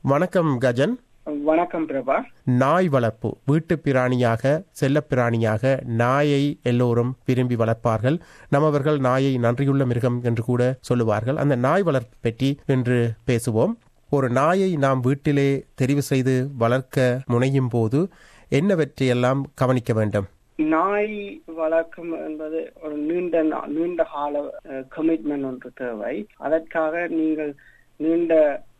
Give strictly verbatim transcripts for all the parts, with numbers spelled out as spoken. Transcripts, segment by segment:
வணக்கம் கஜன். வணக்கம் பிரபா. நாய் வளர்ப்பு, வீட்டு பிராணியாக, செல்ல பிராணியாக நாயை எல்லோரும் விரும்பி வளர்ப்பார்கள். நம்மவர்கள் நாயை நன்றியுள்ள மிருகம் என்று கூட சொல்லுவார்கள். அந்த நாய் வளர்ப்பு பற்றி இன்று பேசுவோம். ஒரு நாயை நாம் வீட்டிலே தெரிவு செய்து வளர்க்க முனையும் போது என்னவற்றையெல்லாம் கவனிக்க வேண்டும்? நாய் வளர்க்கும் என்பது ஒரு நீண்ட நீண்ட கால கமிட்மெண்ட் ஒன்று தேவை. அதற்காக நீங்கள் நீண்ட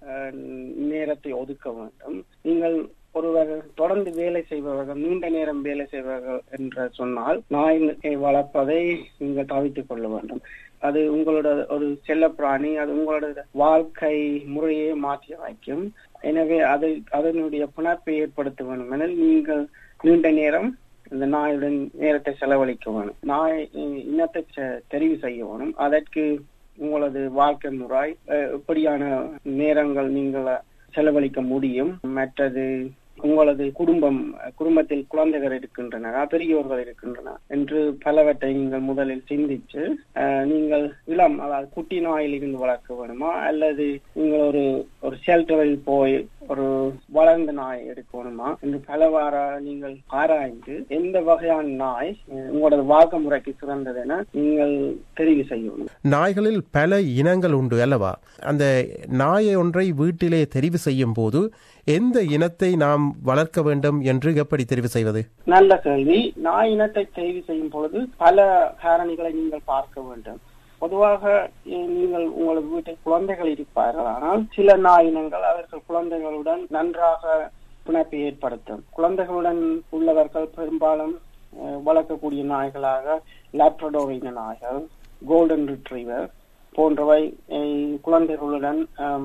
நேரத்தை ஒதுக்க வேண்டும். நீங்கள் ஒருவர் தொடர்ந்து வேலை செய்பவர்கள், நீண்ட நேரம் வேலை செய்பவர்கள் என்று சொன்னால் நாய் வளர்ப்பதை நீங்கள் தவிர்த்துக் கொள்ள வேண்டும். அது உங்களோட ஒரு செல்ல பிராணி, அது உங்களோட வாழ்க்கை முறையை மாற்றி வைக்கும். எனவே அது அதனுடைய பிணைப்பை ஏற்படுத்த வேண்டும் என நீங்கள் நீண்ட நேரம் இந்த நாயுடன் நேரத்தை செலவழிக்க வேணும். நாய் இனத்தை தெரிவு செய்ய வேணும். அதற்கு உங்களது வாழ்க்கை முறை எப்படியான நேரங்கள் நீங்கள் செலவழிக்க முடியும், மற்றது உங்களது குடும்பம் குடும்பத்தில் குழந்தைகள் இருக்கின்றன, பெரியவர்கள் இருக்கின்றன என்று பலவற்றை நீங்கள் முதலில் சிந்திச்சு நீங்கள் இளம் அதாவது குட்டி நாயில் இருந்து வளர்க்க வேணுமா அல்லது நீங்கள் ஒரு ஒரு ஷெல்டரில் போய் ஒரு வளர்ந்த நாய் எடுக்கணுமா என்று பலவாறு நீங்கள் ஆராய்ந்து எந்த வகையான நாய் உங்களோட வாழ்க்கை முறைக்கு சிறந்தது என நீங்கள் தெரிவு செய்யணும். நாய்களில் பல இனங்கள் உண்டு அல்லவா? அந்த நாயை ஒன்றை வீட்டிலே தெரிவு செய்யும் போது எந்த இனத்தை நாம் வளர்க்க வேண்டும் என்று எப்படி தெரிவு செய்வது? நல்ல கேள்வி. நாய் இனத்தை தெரிவு செய்யும் பொழுது பல காரணிகளை நீங்கள் பார்க்க வேண்டும். பொதுவாக நீங்கள் உங்களது வீட்டில் குழந்தைகள் இருப்பார்கள், ஆனால் சில நாய் இனங்கள் அவர்கள் குழந்தைகளுடன் நன்றாக பிணைப்பை ஏற்படுத்தும். குழந்தைகளுடன் உள்ளவர்கள் பெரும்பாலும் வளர்க்கக்கூடிய நாய்களாக லாப்ரடோர் இன நாய்கள், கோல்டன் ரிட்ரீவர் போன்றவை குழந்தைகளுடன்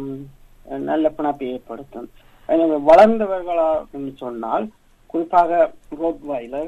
நல்ல பிணைப்பை ஏற்படுத்தும். எனவே வளர்ந்தவர்களா என்று சொன்னால் குறிப்பாக ரோட்வைலர்,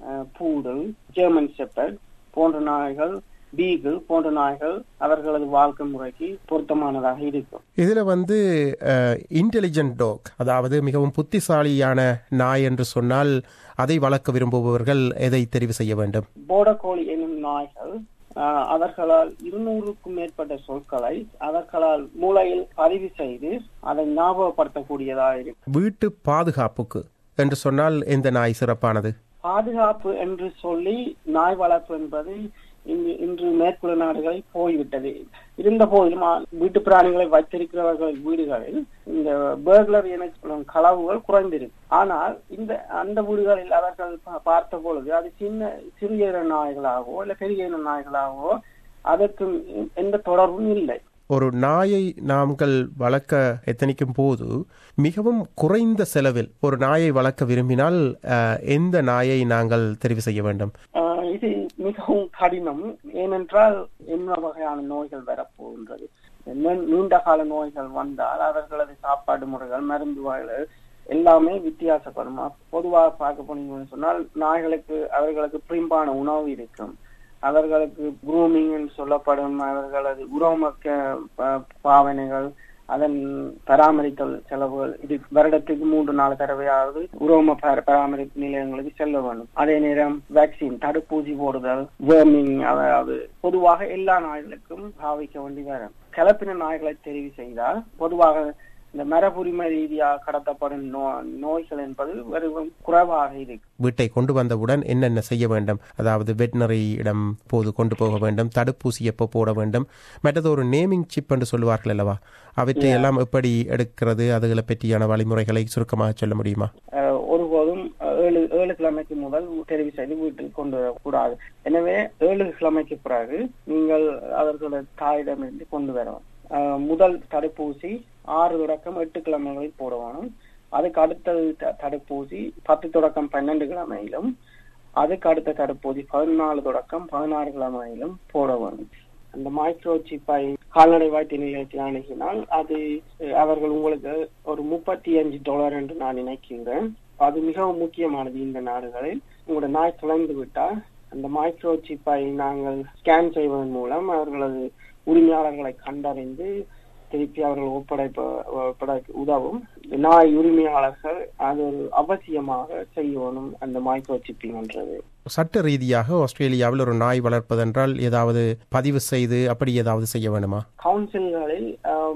பூடல், ஜெர்மன் ஷெப்பர்ட் போன்ற நாய்கள், பீகிள் போன்ற நாய்கள் அவர்களது வாழ்க்கை முறைக்கு பொருத்தமானதாக இருக்கும். இதுல வந்து இன்டெலிஜென்ட் டாக், அதாவது மிகவும் புத்திசாலியான நாய் என்று சொன்னால் அதை வளர்க்க விரும்புபவர்கள் எதை தெரிவு செய்ய வேண்டும்? போர்டர் கோலி எனும் நாய்கள் அவர்களால் இருநூறுக்கும் மேற்பட்ட சொற்களை அவர்களால் மூளையில் பதிவு செய்து அதை ஞாபகப்படுத்தக்கூடியதாக இருக்கும். வீட்டு பாதுகாப்புக்கு என்று சொன்னால் எந்த நாய் சிறப்பானது? பாதுகாப்பு என்று சொல்லி நாய் வளர்ப்பு என்பது இன்று மேற்குள்ள நாடுகளில் போய்விட்டது. இருந்த போதிலும் வீட்டு பிராணிகளை வைத்திருக்கிறவர்கள் வீடுகளில் இந்த பர்க்லர் என களவுகள் குறைந்திருக்கு. ஆனால் இந்த அந்த வீடுகளில் அவர்கள் பார்த்த பொழுது அது சின்ன சிறிய நாய்களாகவோ இல்ல பெரிய நாய்களாகவோ அதற்கு எந்த தொடர்பும் இல்லை. ஒரு நாயை நாங்கள் வளர்க்க எத்தனிக்கும் போது மிகவும் குறைந்த செலவில் ஒரு நாயை வளர்க்க விரும்பினால் எந்த நாயை நாங்கள் தெரிவு செய்ய வேண்டும்? இது மிகவும் கடினம். ஏனென்றால் என்ன வகையான நோய்கள் வரப்போகின்றது. நீண்ட கால நோய்கள் வந்தால் அவர்களது சாப்பாடு முறைகள், மருந்து வகைகள் எல்லாமே வித்தியாசப்படும். பொதுவாக பார்க்க போனீங்கன்னு சொன்னால் நாய்களுக்கு அவர்களுக்கு பிரிம்பான உணவு இருக்கும், அவர்களுக்கு குரூமிங் சொல்லப்படும், அவர்களது உரோமக்க பாவனைகள், அதன் பராமரித்தல் செலவுகள், இது வருடத்துக்கு மூன்று நாலு தடவையாவது உரோம பராமரிப்பு நிலையங்களுக்கு செல்ல வேண்டும். அதே நேரம் வேக்சின் தடுப்பூசி போடுதல், வேர்மிங், அதாவது பொதுவாக எல்லா நாய்களுக்கும் பாவிக்க வேண்டி வரும். கலப்பின நாய்களை தெரிவு செய்தால் பொதுவாக இந்த மரபுரிமை ரீதியாக கடத்தப்படும் நோய்கள் என்பது வெறும் குறைவாக இருக்கு. வீட்டை கொண்டு வந்தவுடன் என்னென்ன செய்ய வேண்டும்? அதாவது வெட்டினரியிடம் போது கொண்டு போக வேண்டும், தடுப்பூசி எப்போ போட வேண்டும், மற்றது ஒரு நேமிங் சிப் என்று சொல்லுவார்கள் அல்லவா, அவற்றை எல்லாம் எப்படி எடுக்கிறது, அதுகளை பற்றியான வழிமுறைகளை சுருக்கமாக சொல்ல முடியுமா? ஒருபோதும் ஏழு ஏழு கிழமைக்கு முதல் தெரிவு செய்து வீட்டில் கொண்டு வரக்கூடாது. எனவே ஏழு கிழமைக்கு பிறகு நீங்கள் அவர்களோட தாயிடமிருந்து கொண்டு வரவும். முதல் தடுப்பூசி ஆறு தொடக்கம் எட்டு கிழமைகளில் போட வேணும். அதுக்கு அடுத்தது தடுப்பூசி பத்து தொடக்கம் பன்னெண்டு கிழமையிலும், அதுக்கு அடுத்த தடுப்பூசி பதினாலு தொடக்கம் பதினாறு கிழமையிலும் போட வேணும். அந்த மைக்ரோ சிப்பை கால்நடை வைத்திய நிலையத்தில் அணுகினால் அது அவர்கள் உங்களுக்கு ஒரு முப்பத்தி அஞ்சு டாலர் என்று நான் நினைக்கிறேன். அது மிகவும் முக்கியமானது. இந்த நாடுகளில் உங்களோட நாய் தொலைந்து விட்டால் அந்த மைக்ரோ சிப்பை நாங்கள் ஸ்கேன் செய்வதன் மூலம் அவர்களது உரிமையாளர்களை கண்டறிந்து திருப்பி அவர்கள் ஒப்படைப்ப ஒப்படைக்க உதவும். நாய் உரிமையாளர்கள் அது ஒரு அவசியமாக செய்யணும் அந்த மைக்ரோ சிப்பிங் என்றது. சட்ட ரீதியாக ஆஸ்திரேலியாவில் ஒரு நாய் வளர்ப்பதென்றால் ஏதாவது பதிவு செய்து அப்படி ஏதாவது செய்ய வேண்டுமா? கவுன்சில்களில்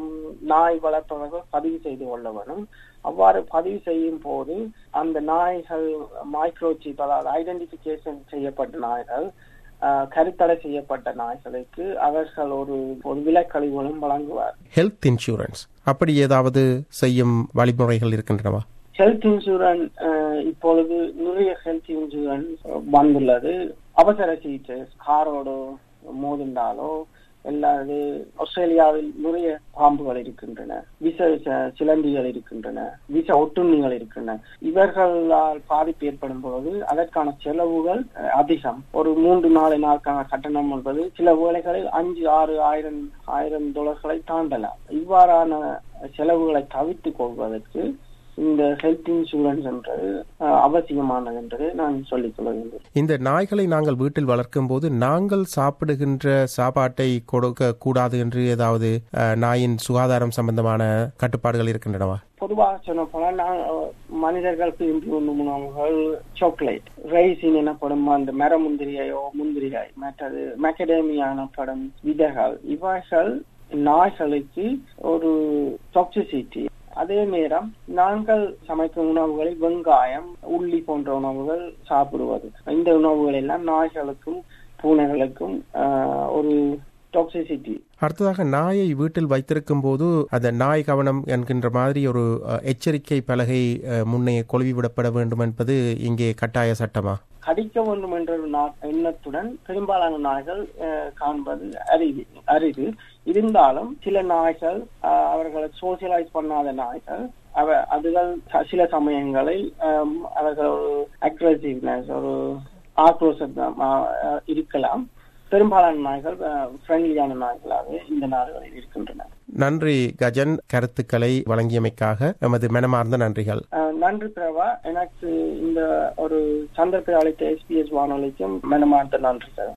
நாய் வளர்ப்பவர்கள் பதிவு செய்து கொள்ள வேணும். அவ்வாறு பதிவு செய்யும் போது அந்த நாய்கள் மைக்ரோசிப், அதாவது ஐடென்டிபிகேஷன் செய்யப்பட்ட நாய்கள், கருத்தடை செய்யப்பட்ட நாய்களுக்கு அவர்கள் ஒரு ஒரு விலக்கழிவுகளும் வழங்குவார். ஹெல்த் இன்சூரன்ஸ் அப்படி ஏதாவது செய்யும் வழிமுறைகள் இருக்கின்றனவா? ஹெல்த் இன்சூரன்ஸ் இப்பொழுது நிறைய ஹெல்த் இன்சூரன்ஸ் வந்துள்ளது. அவசர சிகிச்சை, காரோடு மோதினாலோ எல்லாது ஆஸ்திரேலியாவில் நிறைய பாம்புகள் இருக்கின்றன, விஷ சிலந்திகள் இருக்கின்றன, விஷ ஒட்டுண்ணிகள் இருக்கின்றன. இவர்களால் பாதிப்பு ஏற்படும் பொழுது அதற்கான செலவுகள் அதிகம். ஒரு மூன்று நாலு நாளுக்கான கட்டணம் என்பது சில வேளைகளில் அஞ்சு ஆறு ஆயிரம் ஆயிரம் டாலர்களை தாண்டலாம். இவ்வாறான செலவுகளை தவிர்த்துக் கொள்வதற்கு இந்த ஹெல்த் இன்சூரன்ஸ் என்றது அவசியமானது என்று நான் சொல்லிக் கொள்ள வேண்டும். இந்த நாய்களை நாங்கள் வீட்டில் வளர்க்கும் போது நாங்கள் சாப்பிடுகின்ற சாப்பாட்டை கொடுக்க கூடாது என்று ஏதாவது நாயின் சுகாதாரம் சம்பந்தமான கட்டுப்பாடுகள் இருக்கின்றனவா? பொதுவாக சொன்ன போல மனிதர்கள் விரும்பி உண்ணும் உணவுகள் சாக்லேட், ரைசின் எனப்படும் அந்த மர முந்திரியோ முந்திரிகாய், மற்றது மேக்கடேமியா எனப்படும் விதைகள், இவைகள் நாய்களுக்கு ஒரு டாக்ஸிசிட்டி. அதே நேரம் நாங்கள் சமைக்கும் உணவுகளில் வெங்காயம், உள்ளி போன்ற உணவுகள் சாப்பிடுவது, இந்த உணவுகள் எல்லாம் நாய்களுக்கும் பூனைகளுக்கும் ஒரு டாக்ஸிசிட்டி. அடுத்ததாக நாயை வீட்டில் வைத்திருக்கும் போது அந்த நாய் கவனம் என்கின்ற மாதிரி ஒரு எச்சரிக்கை பலகை முன்னே கொழுவிவிடப்பட வேண்டும் என்பது இங்கே கட்டாய சட்டமா? கடிக்க வேண்டும் என்ற எண்ணத்துடன் பெரும்பாலான நாய்கள் காண்பது அரிது அரிது இருந்தாலும் சில நாய்கள் அவர்களை சோசியலைஸ் பண்ணாத நாய்கள் அவ அதுகள் சில சமயங்களில் அவர்கள் ஒரு அக்ரெசிவ்னஸ், ஒரு ஆக்ரோஷம் இருக்கலாம். பெரும்பாலான நாய்கள் ஃப்ரெண்ட்லியான நாய்களாக இந்த நாடுகளில் இருக்கின்றன. நன்றி கஜன், கருத்துக்களை வழங்கியமைக்காக எமது மனமார்ந்த நன்றிகள். நன்றி பிரபா. எனக்கு இந்த ஒரு சந்தர்ப்பத்தை அளித்த எஸ்பிஎஸ் வானொலிக்கும் மனமார்ந்த நன்றிகள்.